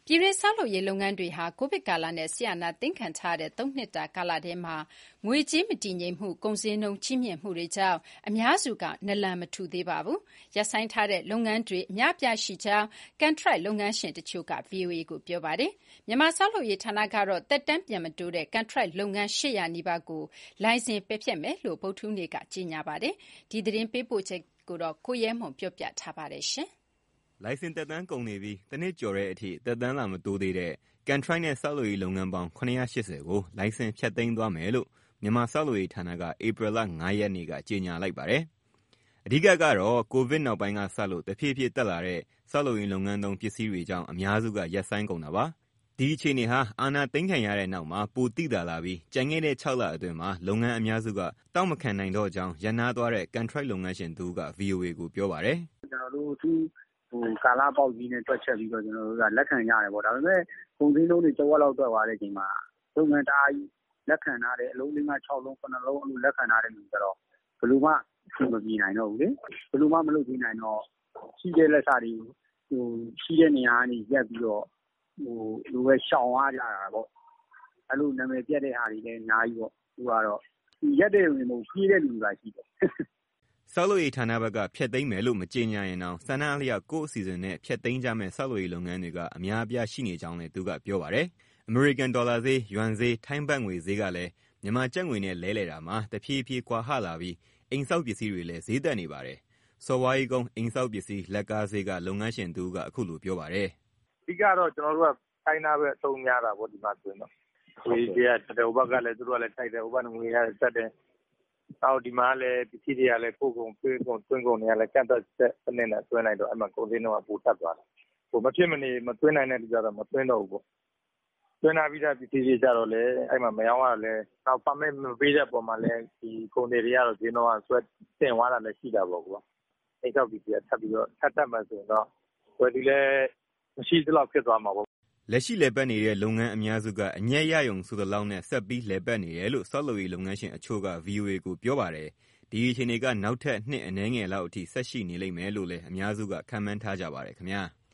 ပြည်တွင်းဆောက်လုပ်ရေးလုပ်ငန်းတွေဟာကိုဗစ်ကာလနဲ့စစ်အာဏာသိမ်းခံထားရတဲ့3 နှစ်တာကာလထဲမှာငွေကြေးမတည်ငြိမ်မှု၊ကုန်ဈေးနှုန်းကြီးမြင့်မှုတွေကြောင့်အများစုကနလန်မထူသေးပါဘူး။ရပ်ဆိုင်းထားတဲ့လုပ်ငန်းတွေအများအပြားရှိကြောင်းကန်ထရိုက်လုပ်ငန်းရှင်တချို့က VOA ကိုပြောပါတယ်။မြန်မာဆောက်လုပ်ရေးဌာနကတော့သက်တမ်းပြန်မတိုးတဲ့ကန်ထရိုက်လုပ်ငန်း800နီးပါးကိုလိုင်စင်ပယ်ဖျက်မယ်လို့ဗုဒ္ဓဟူးနေ့ကကြေညာပါတယ်။ဒီသတင်းပေးပို့ချက်ကိုကိုရဲမွန်ပြောပြထားပါတယ်။လိုင်စင်သက်တမ်းကုန်နေပြီးတနှစ်ကျော်တဲ့အထိသက်တမ်းလာမတိုးသေးတဲ့ကန်ထရိုက်နဲ့ဆောက်လုပ်ရေးလုပ်ငန်းပေါင်း780ကိုလိုင်စင်ဖျက်သိမ်းသွားမယ်လို့မြန်မာဆောက်လုပ်ရေးဌာနကဧပြီလ5 ရက်နေ့ကကြေညာလိုက်ပါတယ်။အဓိကကတော့ကိုဗစ်နောက်ပိုင်းကစလို့တဖြည်းဖြည်းတက်လာတဲ့ဆောက်လုပ်ရေးလုပ်ငန်းသုံးပစ္စည်းတွေကြောင့်အများစုကရပ်ဆိုင်းကုန်တာပါ။ဒီအခြေအနေဟာအာဏာသိမ်းခံရတဲ့နောက်မှာပိုသိသာလာပြီးကျန်ခဲ့တဲ့6 လအတွင်းမှာလုပ်ငန်းအများစုကတောင့်မခံနိုင်တော့ကြောင်းရပ်နားသွားတဲ့ကန်ထရိုက်လုပ်ငန်းရှင်တဦးက VOA ကိုပြောပါတယ်။ကျွန်တော်တို့ကာလပေါက်ကြီးနဲ့တွက်ချက်ပြီးတော့ကျွန်တော်တို့ကလက်ခံရတယ်ပေါ့ဒါပေမဲ့ကုန်စည်လုံးတွေတဝက်လောက်တွက်သွားတဲ့အချိန်မှာလုပ်ငန်းတအားကြီးလက်ခံထားတဲ့အလုံးလေးမှ6လုံး9လုံးအလိုလက်ခံထားတဲ့လူတွေတော့ဘယ်လိုမှမပြေနိုင်တော့ဘူးလေဘယ်လိုမှမလုပ်ပြီးနိုင်တော့ရှိတဲ့လက်စာတွေရှိတဲ့နေရာကနေရက်ပြီးတော့လူပဲရှောင်သွားကြတာပေါ့အဲ့လိုနာမည်ပြတ်တဲ့ဟာတွေလည်းအများကြီးပေါ့သူကတော့ရက်တဲ့ဝင်မို့ပြေးတဲ့လူတွေပါရှိတယ်ဆောက်လုပ်ရေးဌာနဘက်ကဖျက်သိမ်းမယ်လို့မကြေညာရင်တောင်ဆန္ဒအလျောက်ကိုယ့်အစီအစဉ်နဲ့ဖျက်သိမ်းကြမဲ့ဆောက်လုပ်ရေးလုပ်ငန်းတွေကအများအပြားရှိနေကြောင်းလည်းသူကပြောပါတယ်။ အမေရိကန်ဒေါ်လာဈေး၊ယွမ်ဈေး၊ထိုင်းဘတ်ငွေဈေးကလည်းမြန်မာကျပ်ငွေနဲ့လဲလှယ်တာမှာတဖြည်းဖြည်းကွာဟလာပြီးအိမ်ဆောက်ပစ္စည်းတွေလည်းဈေးတက်နေပါတယ်။စော်ဘွားကြီးကုန်းအိမ်ဆောက်ပစ္စည်းလက်ကားဈေးကလုပ်ငန်းရှင်တဦးကအခုလိုပြောပါတယ်။အဓိကတော့ကျွန်တော်တို့ကထိုင်းနာပဲအသုံးများတာပေါ့ဒီမှာဆိုရင်တော့ငွေကြေးကတက်တယ်ဟိုဘက်ကလည်းသူတို့ကလည်းထိုက်တယ်ဟိုဘက်ကငွေကလည်းတက်တယ်နောက်ဒီမှာလည်းပစ္စည်းတွေကလည်းပို့ကုန်သွင်းကုန်တွေကလည်းကန့်သက်တဲ့စနစ်နဲ့သွင်းလိုက်တော့အဲ့မှာကုန်စည်နှုန်းကပိုတက်သွားတယ်။မဖြစ်မနေမသွင်းနိုင်တဲ့လူကြတော့မသွင်းတော့ဘူးပေါ့။သွင်းထားပြီးသားပစ္စည်းတွေကြတော့လည်းအဲ့မှာမရောင်းရလည်းနောက်ပါမစ်မပေးတဲ့ပုံမှာလည်းဒီကုန်တွေကတော့ဈေးနှုန်းကဆွဲတင်သွားတာလည်းရှိတာပေါ့ကွာ။အိမ်ဆောက်ပစ္စည်းကထပ်ပြီးတော့ထပ်တက်မှဆိုရင်တော့ဝယ်သူလည်းမရှိသလောက်ဖြစ်သွားမှာပေါ့လက်ရှိလည်ပတ်နေတဲ့လုပ်ငန်းအများစုကအညံ့ရယုံဆိုသလောက်နဲ့ဆက်ပြီးလည်ပတ်နေတယ်လို့ဆောက်လုပ်ရေးလုပ်ငန်းရှင်အချို့က VOA ကိုပြောပါတယ်။ဒီအခြေအနေကနောက်ထပ်နှစ်အနည်းငယ်လောက်အထိဆက်ရှိနေလိမ့်မယ်လို့လည်းအများစုကခန့်မှန်းထားကြပါတယ်ခင်ဗျာ။